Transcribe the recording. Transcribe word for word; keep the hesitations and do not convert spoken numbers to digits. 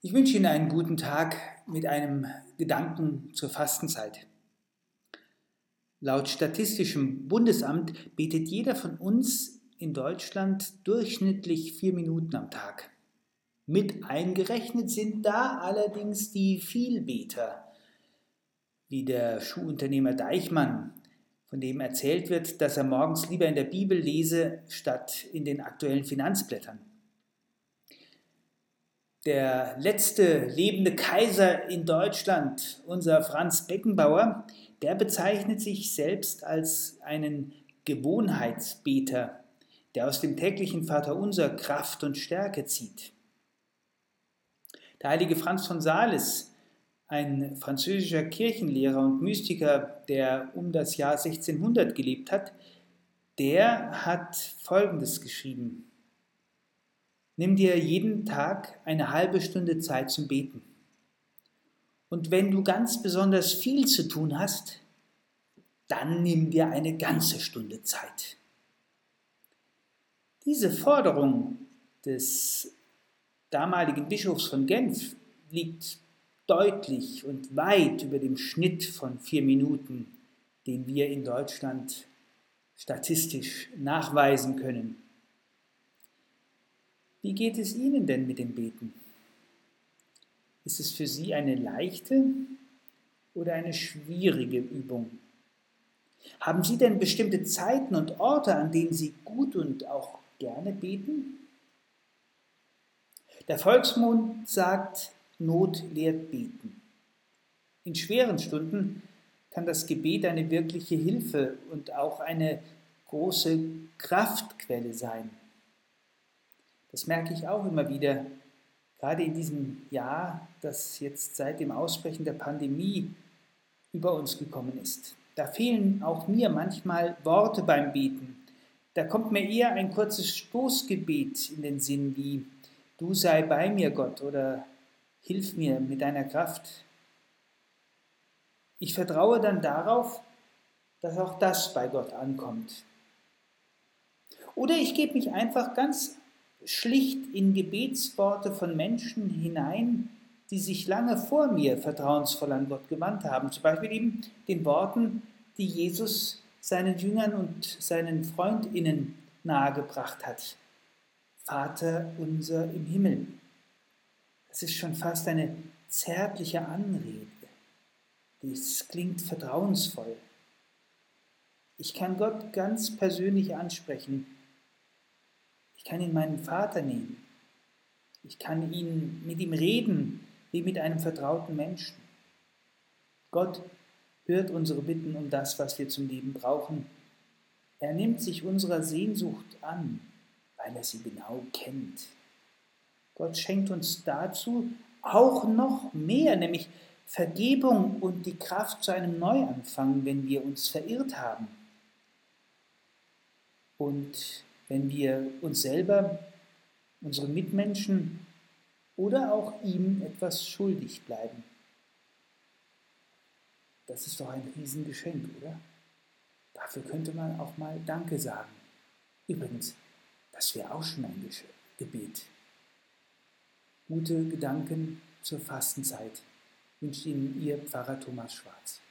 Ich wünsche Ihnen einen guten Tag mit einem Gedanken zur Fastenzeit. Laut Statistischem Bundesamt betet jeder von uns in Deutschland durchschnittlich vier Minuten am Tag. Mit eingerechnet sind da allerdings die Vielbeter, wie der Schuhunternehmer Deichmann, von dem erzählt wird, dass er morgens lieber in der Bibel lese, statt in den aktuellen Finanzblättern. Der letzte lebende Kaiser in Deutschland, unser Franz Beckenbauer, der bezeichnet sich selbst als einen Gewohnheitsbeter, der aus dem täglichen Vaterunser Kraft und Stärke zieht. Der heilige Franz von Sales, ein französischer Kirchenlehrer und Mystiker, der um das Jahr sechzehnhundert gelebt hat, der hat Folgendes geschrieben: Nimm dir jeden Tag eine halbe Stunde Zeit zum Beten. Und wenn du ganz besonders viel zu tun hast, dann nimm dir eine ganze Stunde Zeit. Diese Forderung des damaligen Bischofs von Genf liegt deutlich und weit über dem Schnitt von vier Minuten, den wir in Deutschland statistisch nachweisen können. Wie geht es Ihnen denn mit dem Beten? Ist es für Sie eine leichte oder eine schwierige Übung? Haben Sie denn bestimmte Zeiten und Orte, an denen Sie gut und auch gerne beten? Der Volksmund sagt, Not lehrt beten. In schweren Stunden kann das Gebet eine wirkliche Hilfe und auch eine große Kraftquelle sein. Das merke ich auch immer wieder, gerade in diesem Jahr, das jetzt seit dem Ausbrechen der Pandemie über uns gekommen ist. Da fehlen auch mir manchmal Worte beim Beten. Da kommt mir eher ein kurzes Stoßgebet in den Sinn wie: Du sei bei mir, Gott, oder Hilf mir mit deiner Kraft. Ich vertraue dann darauf, dass auch das bei Gott ankommt. Oder ich gebe mich einfach ganz schlicht in Gebetsworte von Menschen hinein, die sich lange vor mir vertrauensvoll an Gott gewandt haben. Zum Beispiel eben den Worten, die Jesus seinen Jüngern und seinen FreundInnen nahegebracht hat. Vater unser im Himmel. Das ist schon fast eine zärtliche Anrede. Das klingt vertrauensvoll. Ich kann Gott ganz persönlich ansprechen. Ich kann ihn meinen Vater nehmen. Ich kann ihn mit ihm reden, wie mit einem vertrauten Menschen. Gott hört unsere Bitten um das, was wir zum Leben brauchen. Er nimmt sich unserer Sehnsucht an, weil er sie genau kennt. Gott schenkt uns dazu auch noch mehr, nämlich Vergebung und die Kraft zu einem Neuanfang, wenn wir uns verirrt haben. Und wenn wir uns selber, unseren Mitmenschen oder auch ihm etwas schuldig bleiben. Das ist doch ein Riesengeschenk, oder? Dafür könnte man auch mal Danke sagen. Übrigens, das wäre auch schon ein Gebet. Gute Gedanken zur Fastenzeit wünscht Ihnen Ihr Pfarrer Thomas Schwarz.